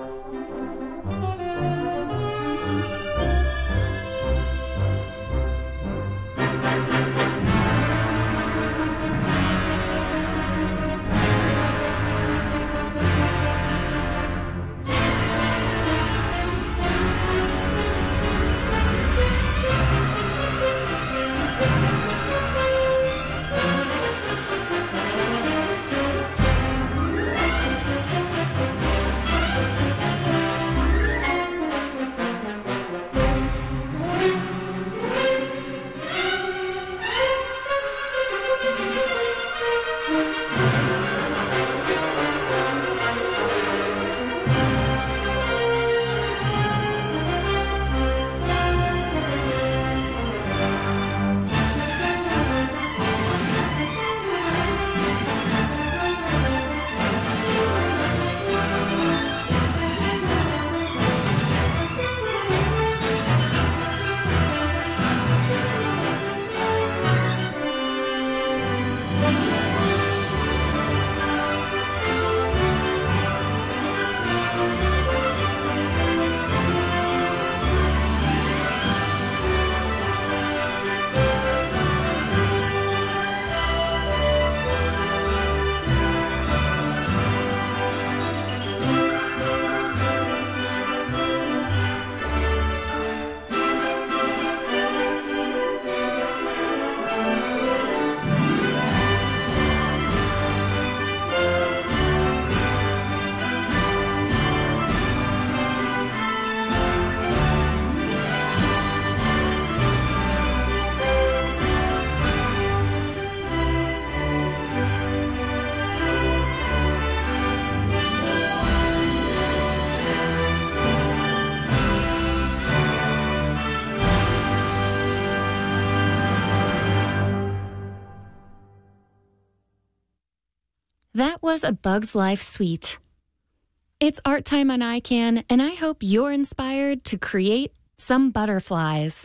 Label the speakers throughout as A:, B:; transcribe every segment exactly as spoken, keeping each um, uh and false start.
A: That was A Bug's Life Suite. It's art time on I CAN, and I hope you're inspired to create some butterflies.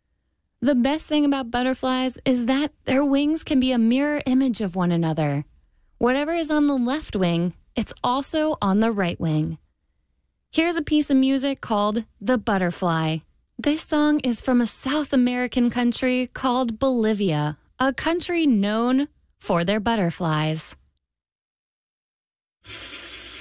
A: The best thing about butterflies is that their wings can be a mirror image of one another. Whatever is on the left wing, it's also on the right wing. Here's a piece of music called The Butterfly. This song is from a South American country called Bolivia, a country known for their butterflies.